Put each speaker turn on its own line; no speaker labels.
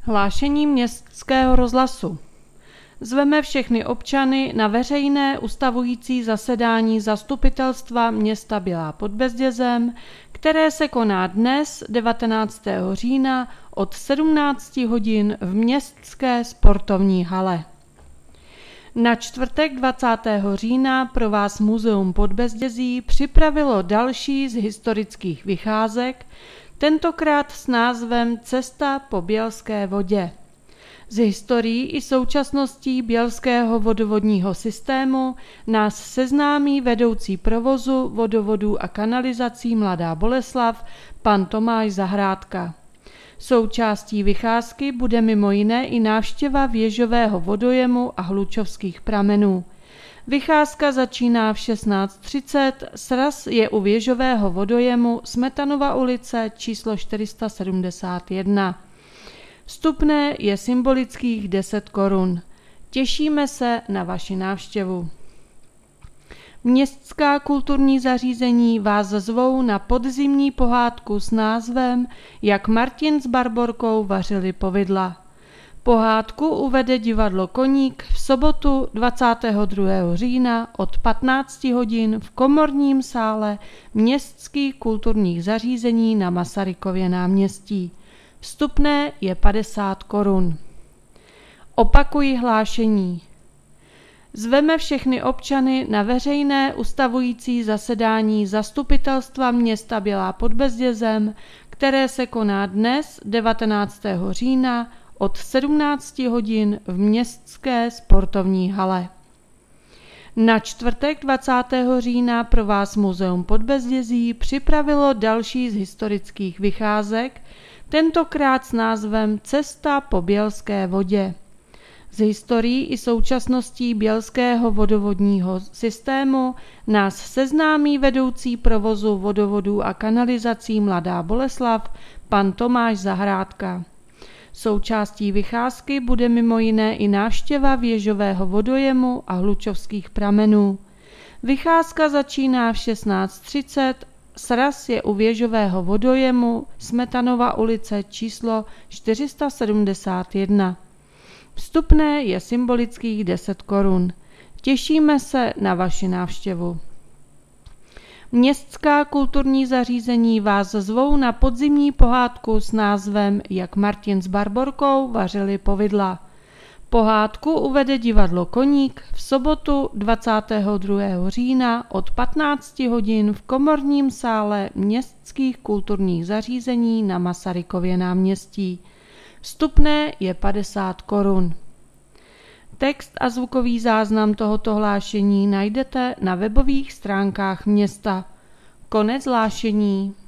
Hlášení Městského rozhlasu. Zveme všechny občany na veřejné ustavující zasedání Zastupitelstva města Bělá pod Bezdězem, které se koná dnes 19. října od 17 hodin v Městské sportovní hale. Na čtvrtek 20. října pro vás Muzeum Podbezdězí připravilo další z historických vycházek, tentokrát s názvem Cesta po Bělské vodě. Z historií i současností bělského vodovodního systému nás seznámí vedoucí provozu vodovodů a kanalizací Mladá Boleslav, pan Tomáš Zahrádka. Součástí vycházky bude mimo jiné i návštěva věžového vodojemu a hlučovských pramenů. Vycházka začíná v 16:30, sraz je u věžového vodojemu Smetanova ulice číslo 471. Vstupné je symbolických 10 korun. Těšíme se na vaši návštěvu. Městská kulturní zařízení vás zvou na podzimní pohádku s názvem Jak Martin s Barborkou vařili povidla. Pohádku uvede divadlo Koník v sobotu 22. října od 15 hodin v komorním sále městských kulturních zařízení na Masarykově náměstí. Vstupné je 50 korun. Opakuji hlášení. Zveme všechny občany na veřejné ustavující zasedání Zastupitelstva města Bělá pod Bezdězem, které se koná dnes 19. října od 17 hodin v Městské sportovní hale. Na čtvrtek 20. října pro vás Muzeum Podbezdězí připravilo další z historických vycházek, tentokrát s názvem Cesta po Bělské vodě. Z historií i současností bělského vodovodního systému nás seznámí vedoucí provozu vodovodů a kanalizací Mladá Boleslav, pan Tomáš Zahrádka. Součástí vycházky bude mimo jiné i návštěva věžového vodojemu a hlučovských pramenů. Vycházka začíná v 16:30, sraz je u věžového vodojemu Smetanova ulice číslo 471. Vstupné je symbolických 10 korun. Těšíme se na vaši návštěvu. Městská kulturní zařízení vás zvou na podzimní pohádku s názvem Jak Martin s Barborkou vařili povidla. Pohádku uvede divadlo Koník v sobotu 22. října od 15 hodin v komorním sále městských kulturních zařízení na Masarykově náměstí. Vstupné je 50 korun. Text a zvukový záznam tohoto hlášení najdete na webových stránkách města. Konec hlášení.